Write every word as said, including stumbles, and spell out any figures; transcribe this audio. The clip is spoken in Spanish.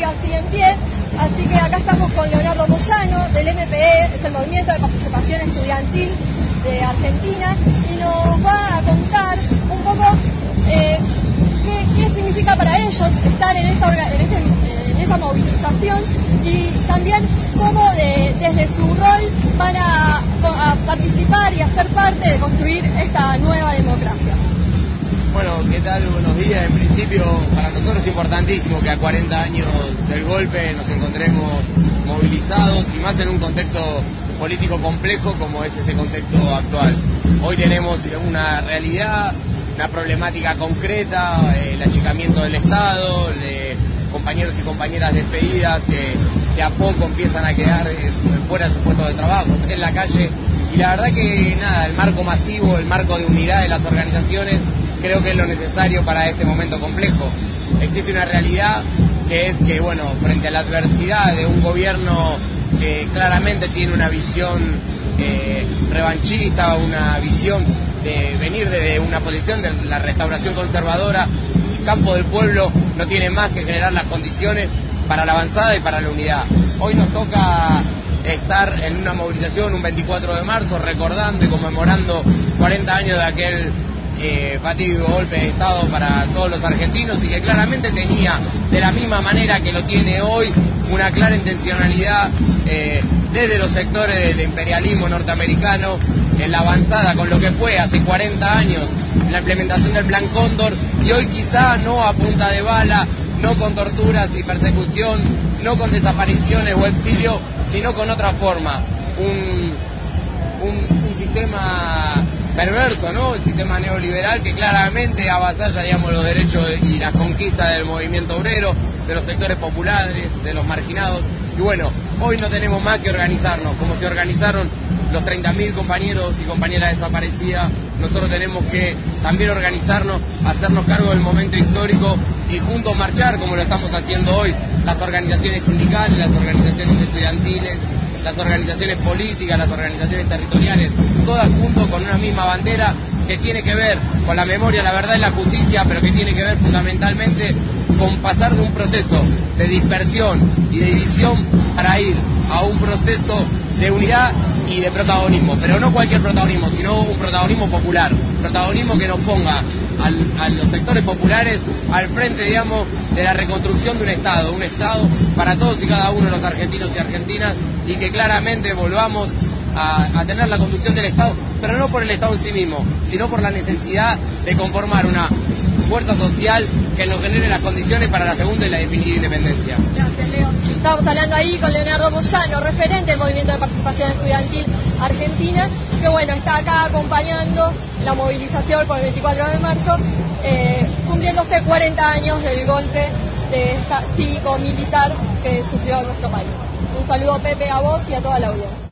todavía sigue en pie, así que acá estamos con Leonardo Moyano del M P E, es el Movimiento de Participación Estudiantil de Argentina, y nos va a contar un poco eh, qué, qué significa para ellos estar en esta, en este, en esta movilización, y también cómo de, desde su rol van a, a participar y a ser parte de construir esta nueva democracia. Bueno, ¿qué tal? Buenos días. En principio, para nosotros es importantísimo que a cuarenta años del golpe nos encontremos movilizados, y más en un contexto político complejo como es este contexto actual. Hoy tenemos una realidad, una problemática concreta, eh, el achicamiento del Estado, de compañeros y compañeras despedidas que de a poco empiezan a quedar eh, fuera de su puesto de trabajo, en la calle, y la verdad que nada, el marco masivo, el marco de unidad de las organizaciones, creo que es lo necesario para este momento complejo. Existe una realidad que es que, bueno, frente a la adversidad de un gobierno que claramente tiene una visión eh, revanchista, una visión de venir desde una posición de la restauración conservadora, el campo del pueblo no tiene más que generar las condiciones para la avanzada y para la unidad. Hoy nos toca estar en una movilización un veinticuatro de marzo recordando y conmemorando cuarenta años de aquel Eh, fatídico golpe de Estado para todos los argentinos, y que claramente tenía, de la misma manera que lo tiene hoy, una clara intencionalidad eh, desde los sectores del imperialismo norteamericano en la avanzada con lo que fue hace cuarenta años la implementación del Plan Cóndor, y hoy quizá no a punta de bala, no con torturas y persecución, no con desapariciones o exilio, sino con otra forma, un, un, un sistema perverso, ¿no? El sistema neoliberal que claramente avasalla, digamos, los derechos y las conquistas del movimiento obrero, de los sectores populares, de los marginados. Y bueno, hoy no tenemos más que organizarnos, como se organizaron los treinta mil compañeros y compañeras desaparecidas. Nosotros tenemos que también organizarnos, hacernos cargo del momento histórico y juntos marchar, como lo estamos haciendo hoy, las organizaciones sindicales, las organizaciones estudiantiles, las organizaciones políticas, las organizaciones territoriales, todas juntos con una misma bandera que tiene que ver con la memoria, la verdad y la justicia, pero que tiene que ver fundamentalmente con pasar de un proceso de dispersión y de división para ir a un proceso de unidad y de protagonismo, pero no cualquier protagonismo, sino un protagonismo popular, protagonismo que nos ponga al, a los sectores populares al frente, digamos, de la reconstrucción de un Estado, un Estado para todos y cada uno de los argentinos y argentinas, y que claramente volvamos a, a tener la conducción del Estado, pero no por el Estado en sí mismo, sino por la necesidad de conformar una fuerza social que nos genere las condiciones para la segunda y la definitiva independencia. Gracias, Leo. Estábamos hablando ahí con Leonardo Moyano, referente del Movimiento de Participación Estudiantil Argentina, que bueno, está acá acompañando la movilización por el veinticuatro de marzo, eh, cumpliéndose cuarenta años del golpe de esta cívico-militar que sufrió nuestro país. Un saludo, Pepe, a vos y a toda la audiencia.